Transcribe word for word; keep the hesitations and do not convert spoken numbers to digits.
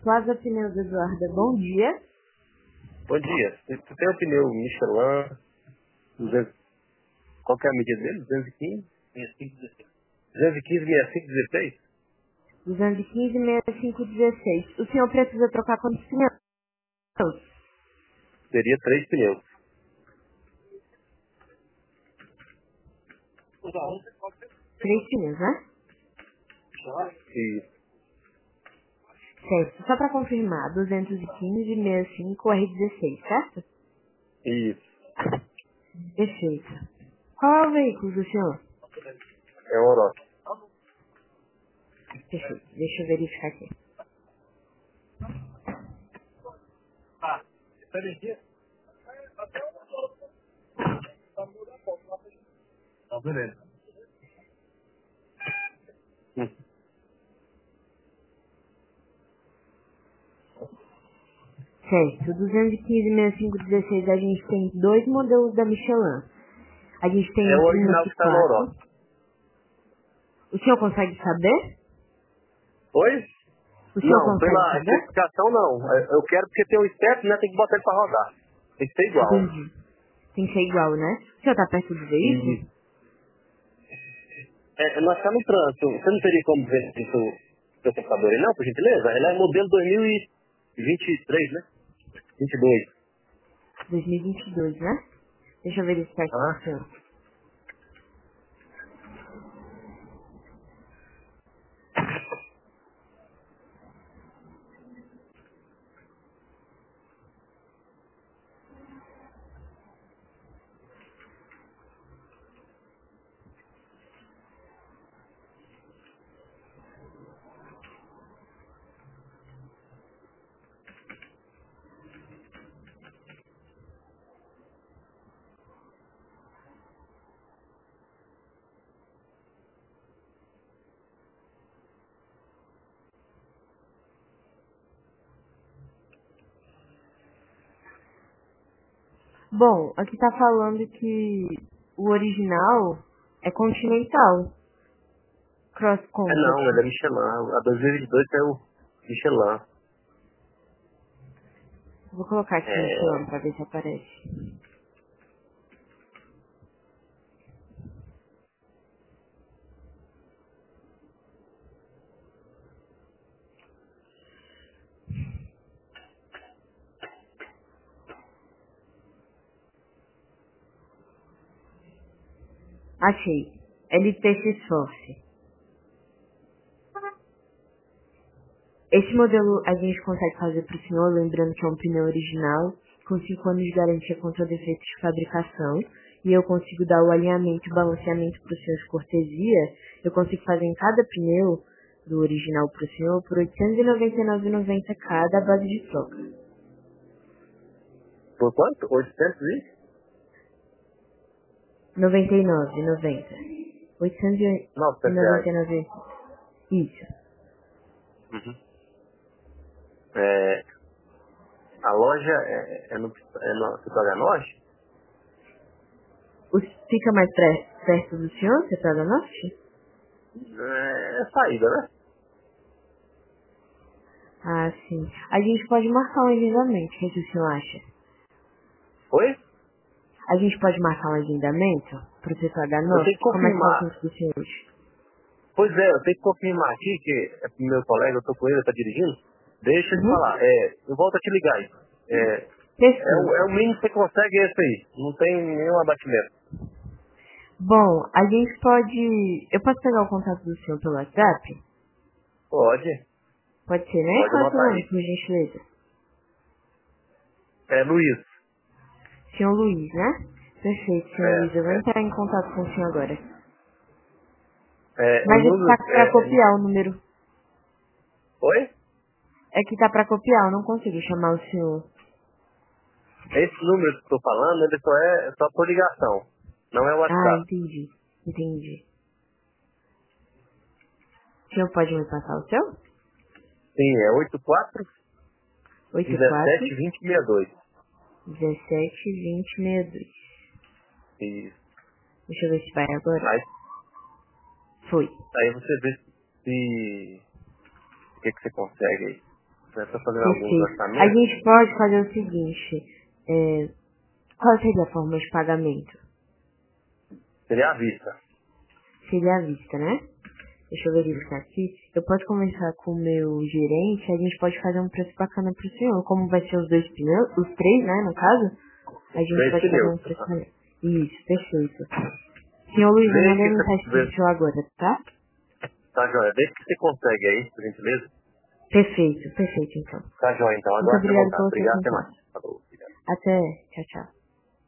Plaza Pneus Eduarda, bom dia. Bom dia. Tu tem o pneu Michelin duzentos, qual que é a medida dele? duzentos e quinze? duzentos e quinze, sessenta e cinco, dezesseis? duzentos e quinze, sessenta e cinco, dezesseis. O senhor precisa trocar quantos pneus? Seria três pneus. Três pneus, né? Isso. Certo. Só para confirmar, duzentos e quinze, sessenta e cinco, R dezesseis, certo? Isso. Perfeito. Qual é o veículo do senhor? É o Orochi. Perfeito. Deixa eu verificar aqui. Tá, beleza. Hum. Certo. duzentos e quinze, sessenta e cinco, dezesseis, a gente tem dois modelos da Michelin. A gente tem É um o original Plymouth que está no quatro. Orochi. O senhor consegue saber? Oi? O senhor Não, consegue pela saber? especificação não. É, Eu quero porque tem um step, né? Tem que botar ele pra rodar. Tem que ser igual. Entendi. Tem que ser igual, né? O senhor tá perto do veículo? E é, nós estamos no trânsito. Você não teria como ver isso no seu computador aí, não, por gentileza? Ele é modelo dois mil e vinte e três, né? vinte e dois. dois mil e vinte e dois, né? Deixa eu verificar aqui com o Ah. senhor. Bom, aqui tá falando que o original é Continental Cross É não, Compact. ele é Michelin. A dois mil e vinte e dois é o Michelin. Vou colocar aqui É, Michelin pra ver se aparece. Achei. L T X Force. Esse modelo a gente consegue fazer pro senhor, lembrando que é um pneu original, com cinco anos de garantia contra defeitos de fabricação, e eu consigo dar o alinhamento e balanceamento pro senhor de cortesia. Eu consigo fazer em cada pneu do original pro senhor por oitocentos e noventa e nove reais e noventa centavos cada, à base de troca. por quanto? oitocentos e? noventa e nove reais e noventa centavos. oitocentos e novecentos noventa reais. e nove. Isso. Uhum. É, a loja é, é no, é no Citória Norte? O- Fica mais pre- perto do senhor, você tá da norte? É, é saída, né? Ah, sim. A gente pode marcar um agendamento, o que, que o senhor acha? Oi? A gente pode marcar um agendamento pro setor da Eu tenho que norte? Como é que tá o confirmar. tempo do senhor hoje? Pois é, eu tenho que confirmar aqui, que é pro meu colega, eu tô com ele, tá dirigindo. Deixa ele Uhum. falar. É, eu volto a te ligar aí. É, é, o, é Perfeito. o mínimo que você consegue esse aí. Não tem nenhum abatimento. Bom, a gente pode... Eu posso pegar o contato do senhor pelo WhatsApp? Pode. Pode ser, né? Pode Qual é o seu anotar nome, aí. por gentileza? É Luiz. Senhor Luiz, né? Perfeito, senhor É, Luiz. Eu vou é. entrar em contato com o senhor agora. É, o Mas aqui tá número pra é, é- copiar o número. Oi? É que tá pra copiar, eu não consigo chamar o senhor. Esse número que eu tô falando, ele só é só por ligação. Não é Ah, WhatsApp. entendi. Entendi. O senhor pode me passar o seu? Sim, é oito quatro oito quatro, dezessete vinte sessenta e dois. dezessete, vinte, sessenta e dois. Isso. Deixa eu ver se vai agora. Aí, Foi. aí você vê se o que, que você consegue aí. né? Estou fazendo alguns Perfeito. A orçamentos. gente pode fazer o seguinte, é, qual seria a forma de pagamento? Seria à vista. Seria à vista, né? Deixa eu verificar aqui. Eu posso conversar com o meu gerente, a gente pode fazer um preço bacana pro senhor. Como vai ser os dois pneus, os três, né, no caso, a gente Três pode fazer um pneus. preço melhor. Isso, perfeito. Senhor Luiz, eu Vê mandei que mensagem pro você... senhor agora, tá? Tá, joia. Vê que você consegue aí, por gentileza. Perfeito, perfeito então. Tá, joia, então. Muito Agora você obrigada vontade. pelo seu Obrigado, até mais. contato. Falou, obrigado. Até, tchau, tchau.